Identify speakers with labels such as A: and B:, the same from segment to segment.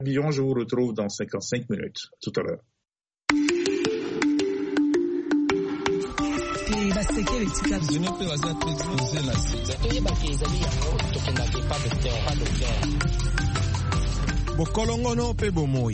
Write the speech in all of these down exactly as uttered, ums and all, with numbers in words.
A: Billon, je vous retrouve dans cinquante-cinq minutes, tout à l'heure.
B: Bokolongono pe bomoi.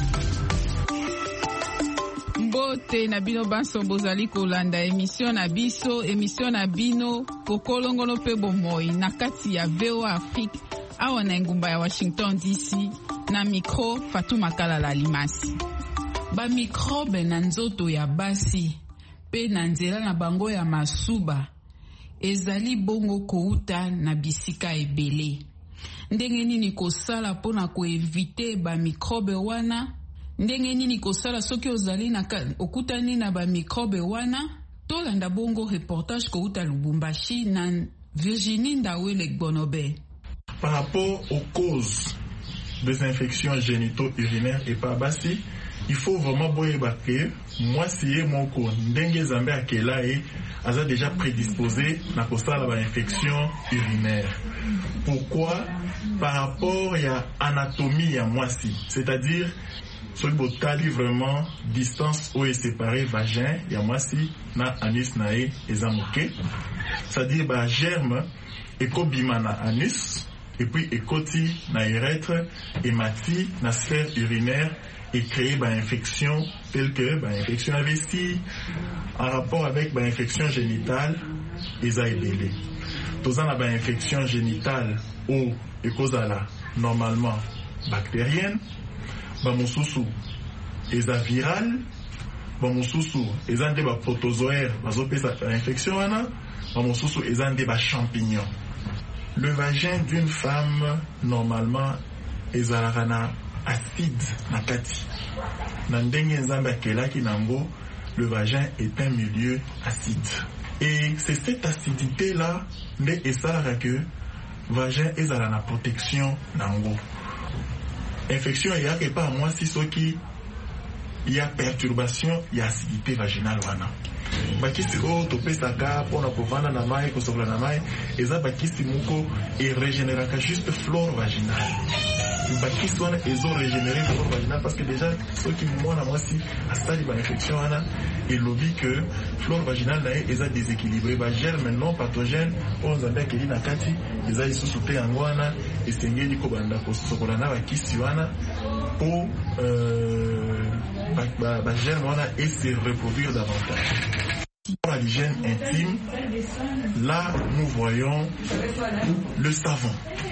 C: Mbote na bino banso bozali kolanda émission na biso, émission na bino Bokolongono pe bomoi na kati ya V O A Afrique awa na ngumba ya Washington D C na micro Fatou Makala Limasi. Ba microbe na nzoto ya basi pe na nzela na bango ya masuba ezali bongo kouta na bisika ebele. Ndenge nini kosala pona koevite ba microbe wana? Ndenge nini kosala soki ozali na okutani na ba microbe wana? Tolanda bongo reportage kouta Lubumbashi na Virginie Ndawele Gbonobe.
D: Par rapport aux causes des infections génito-urinaires et par basi, il faut vraiment boyebake moi si mon ko ndenge zambe akela e aza déjà prédisposé na kosala ba infection urinaire. Pourquoi? Par rapport à anatomie ya mwasi, c'est-à-dire ce botali vraiment distance où est séparé vagin ya mwasi na anus nae ezamuke, c'est-à-dire ba germe ekobima na anus et puis ekoti na urètre et mati na sphère urinaire et créer bah, infection telle que bah, infection à vessie en rapport avec bah, infection génitale et ça est belé. Tous en a bah, infection génitale ou et cause à la normalement bactérienne, bah mon sous et ça viral, bah mon sous et ça des bah protozoaires, bah zopé ça infection ana, bah mon sous et ça des bah champignons. Le vagin d'une femme normalement est zarana acide na kati na ndenge nzambe akelaki nango, le vagin est un milieu acide et c'est cette acidité là nde esalaka que vagin ezala na protection nango. Infection eyaka pa moi si soki il y a perturbation il y a acidité vaginale wana bakisi oyo topesaka mpona kovanda na mai kosokola na mai eza bakisi moko erégénéraka juste flore vaginale. Bakisi wana ezo régénérer flore vaginale parce que déjà soki mwana mwasi asali ba infection wana elobi que flore vaginale na ye eza déséquilibré, ba germe non pathogène oyo nzambe akeli na kati eza lisusu te yango wana esengeli kobanda kosokola na bakisi wana po ba germe wana et se reproduire davantage. Pour l'hygiène intime, là nous voyons le savon.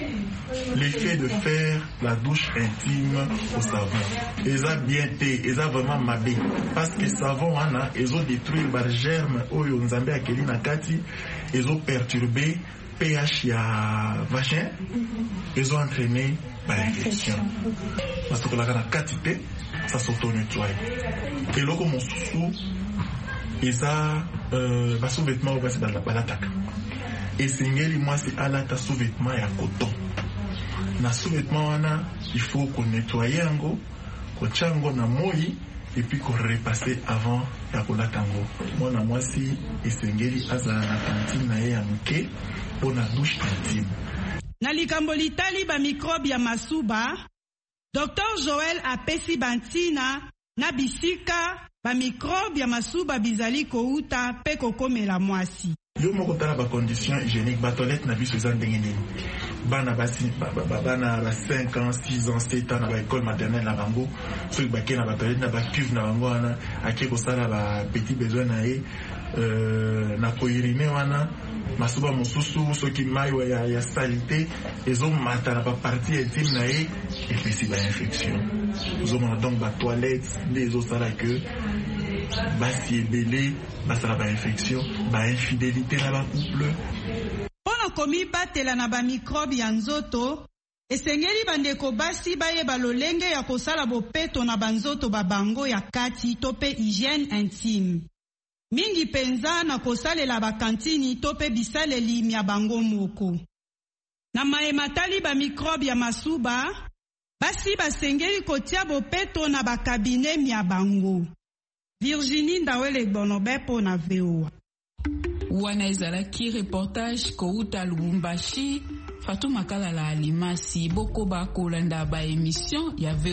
D: L'effet de faire la douche intime au savon. Ils ont bien été, ils ont vraiment mabé. Parce que le savon, ils ont détruit les germes, ils ont akeli na kati, ils ont perturbé pH ya vagin, ils ont entraîné l'infection. Parce que la quantité, ça s'auto-nettoie. Et là, comme on sous ils ont des sous-vêtements qui sont dans l'attaque. Et c'est moi c'est à la sous-vêtements et à coton. Na sous-vêtements il faut qu'on nettoie yango, qu'on chango na moi et puis qu'on repasser avant ya kola tango. Moi na moi si esengeli aza na cantine na ya mke pour na douche intime.
E: Na likambo litali ba microbe ya masuba, Docteur Joël apesi bantina na bisika ba microbe ya masuba bizali kouta pe kokomela mwasi.
D: Yo moko tala ba conditions hygiéniques ba toilette na biso za ndenge nini. Bana basi bana ba cinq ans, six ans, sept ans na ba école maternelle na bango, so ba ke na ba toilette na ba cuve na bango wana ake ko sala ba petit besoin na e euh na koirine wana masuba mususu soki mai ya ya salité ezo mata na ba partie intime na e et puis si ba infection. Nous avons donc ba toilette les autres sala que basi ebele basala ba infection, ba infidélité na ba couple.
E: Pona komi batela na ba microbe ya nzoto, esengeli bandeko basi bayeba lolenge ya kosala bopeto na banzoto babango ya kati to pe hygiène intime. Mingi penza na kosalela ba kantini to pe bisaleli mya bango moko. Na maematali ba microbe ya masuba, basi basengeli kotia bopeto na ba kabine mya bango. Virginie Ndawele Gbonobe po na V O A.
C: Wana ezalaki reportage kouta Lubumbashi, Fatuma Kalala Alimasi, Bokoba Kolanda ba émission, ya V